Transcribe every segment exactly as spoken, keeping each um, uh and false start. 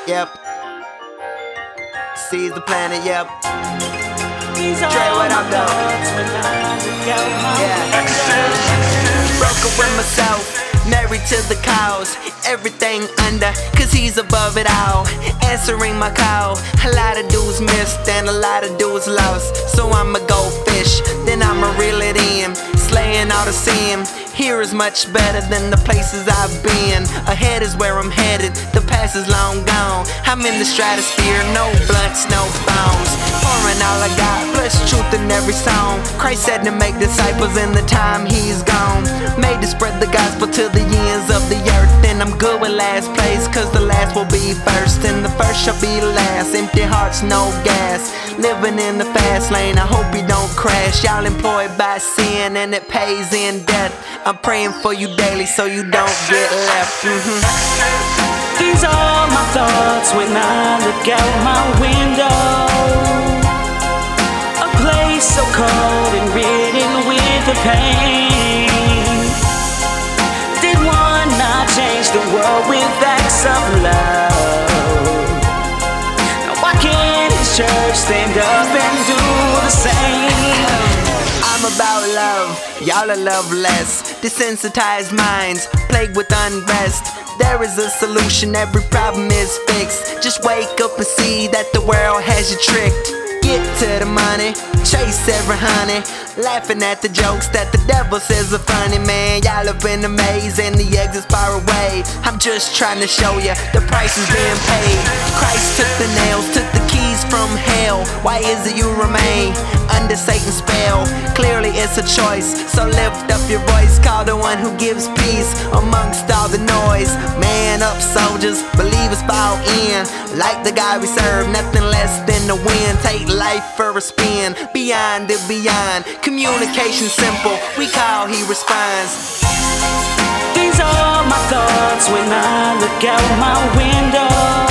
Yep. Seize the planet, yep. Dre, what up, though? Yeah. Broke up with myself, married to the cows. Everything under, cause he's above it all. Answering my call. A lot of dudes missed and a lot of dudes lost. So I'ma go fish, then I'ma reel it in. Slaying all the sin. Here is much better than the places I've been. Ahead is where I'm headed, the past is long gone. I'm in the stratosphere, no blunts, no bones. Pouring all I got, plus truth in every song. Christ said to make disciples in the time he's gone. Made to spread the gospel to the ends of the earth. And I'm good with last place, cause the last will be first. And the first shall be last, empty hearts, no gas. Living in the fast lane, I hope you don't crash. Y'all employed by sin and it pays in debt. I'm praying for you daily so you don't get left. Mm-hmm. These are my thoughts when I look out my window. A place so cold and ridden with the pain. Did one not change the world with acts of love? Now why can't his church stand up and do the same? I'm about love, y'all are loveless. Desensitized minds, plagued with unrest. There is a solution, every problem is fixed. Just wake up and see that the world has you tricked. Get to the money, chase every honey. Laughing at the jokes that the devil says are funny. Man, y'all up in the maze and the exits far away. I'm just trying to show you the price is being paid. Christ took the nails, took the keys from hell. Why is it you remain under Satan's spell? Clearly it's a choice, so lift up your voice. Call the one who gives peace amongst all the noise. Man up, soldiers, believers bow in. Like the God we serve, nothing less than the wind. Take life for a spin, beyond the beyond. Communication simple, we call, he responds. These are my thoughts when I look out my window.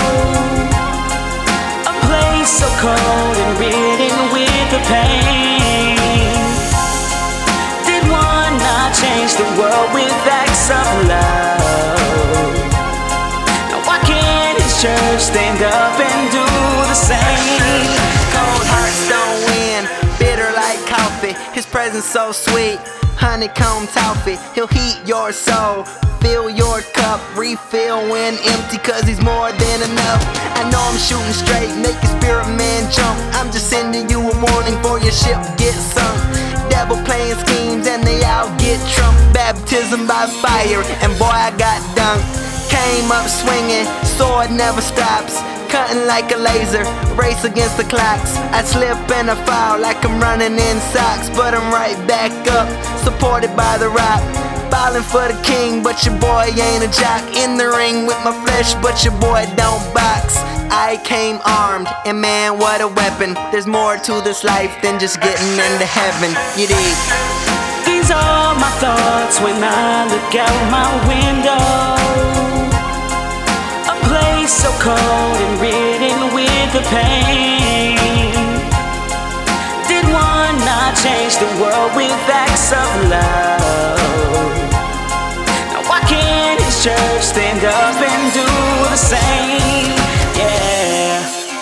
A place so cold and ridden with the pain. Did one not change the world with acts of love? Now why can't his church stand up and do the same? Cold hearts don't win, bitter like coffee. His presence so sweet, honeycomb toffee. He'll heat your soul, fill your cup, refill when empty, cause he's more than enough. I know I'm shooting straight, make your spirit man jump. I'm just sending you a warning for your ship get sunk. Devil playing schemes and they all get trumped. Baptism by fire, and boy I got dunked. Came up swinging, sword never stops. Cutting like a laser, race against the clocks. I slip and I fall like I'm running in socks. But I'm right back up, supported by the rock. Falling for the king, but your boy ain't a jock. In the ring with my flesh, but your boy don't box. I came armed, and man, what a weapon. There's more to this life than just getting into heaven. You dig? These are my thoughts when I look out my window. A place so cold and ridden with the pain. Did one not change the world with acts of love? Now why can't his church stand up and do the same?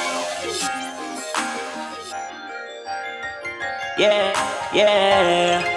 Yeah. Yeah, yeah.